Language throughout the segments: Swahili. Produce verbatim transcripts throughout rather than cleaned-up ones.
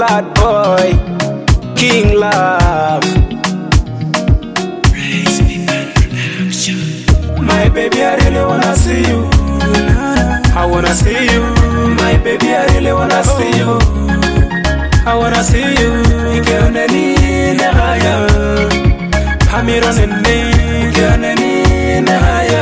bad boy, King Love. My baby, I really wanna see you. I wanna see you. My baby, I really wanna see you. I wanna see you. Ikanani nahaya, Hamironeni. Ikanani nahaya,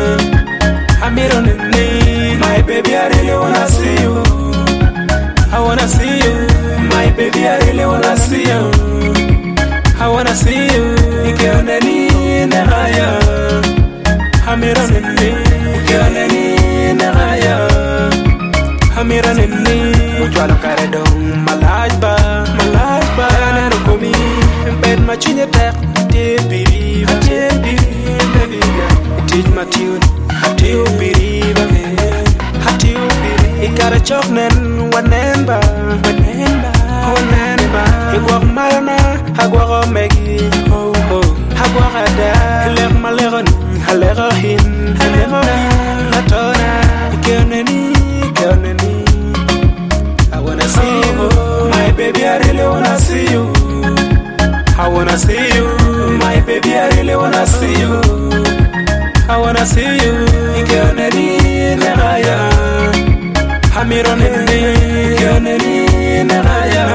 Hamironeni. My baby, I really wanna see you. I wanna see you. My baby, I really wanna see you. I wanna see you. Ikanani nahaya, Hamironeni. Ikanani nahaya, Hamironeni. Ujwalo kare dong malajba, malajba. Nero komi, bed machinye tek, te biriba, te biriba. Teach my tune, te biriba, te biriba. Ikara choknen wanemba, wanemba, wanemba. Igwak marana, agwak omegi, oh oh. Agwak ada, leg malegon, halegohin, halegohin. Atona, ikeneni, ikeneni. I wanna see you, my baby, I really wanna see you. I wanna see you, my baby, I really wanna see you. I wanna see you, ikeneni nahaya, Hamironeni, ikeneni nahaya,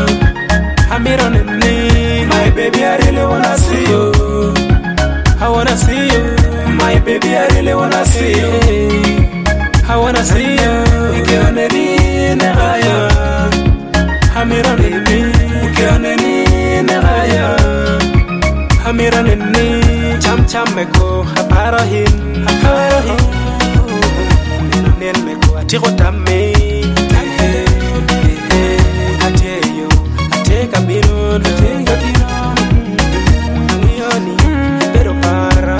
Hamironeni. My baby, I really wanna see you. I wanna see you, my baby, I really wanna see you. I wanna see you, ikeneni nahaya, Hamironeni, ikeneni nahaya, Hamironeni. Cham cham meko aparohin, aparohin. Nen meko atiko tame, ateyo, ateka biro, ateka biro. Amioni, pero para,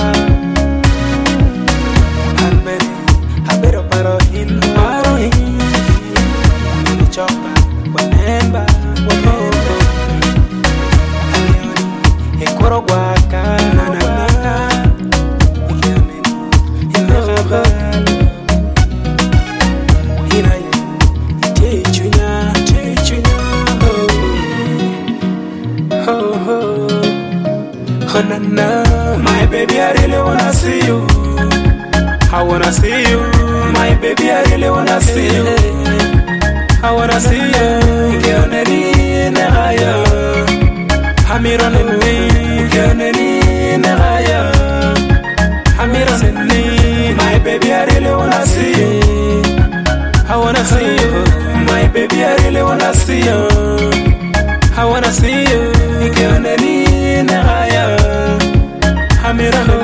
alberi, abero parohin, parohin. Chopa, wanemba, wanemba. Amioni, ekoro guaka, nanana. Ikaneni, inahaba. Inaye, techunya, techunya. Oh, oh, oh. Oh, na, na. My baby, I really wanna see you. I wanna see you. My baby, I really wanna see you. I wanna see you. Ikaneni nahaya, Hamironeni. Ikaneni nahaya, Hamironeni. My baby, I really wanna see you. I wanna see you. My baby, I really wanna see you. I wanna see you. Ikaneni nahaya, Hamironeni.